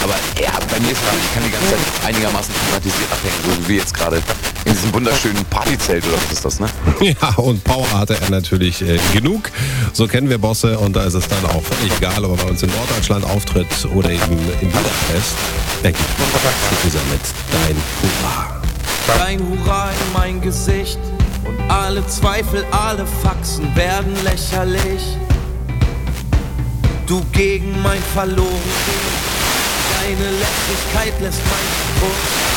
Aber ja, bei mir ist es, ich kann die ganze Zeit einigermaßen klimatisiert abhängen, so wie jetzt gerade in diesem wunderschönen Partyzelt oder was ist das, ne? Ja, und Power hatte er natürlich genug. So kennen wir Bosse und da ist es dann auch völlig egal, ob er bei uns in Norddeutschland auftritt oder eben in Budapest. Er gibt mit Dein Hurra. Dein Hurra in mein Gesicht und alle Zweifel, alle Faxen werden lächerlich. Du gegen mein Verloren, deine Lässigkeit lässt mein Brust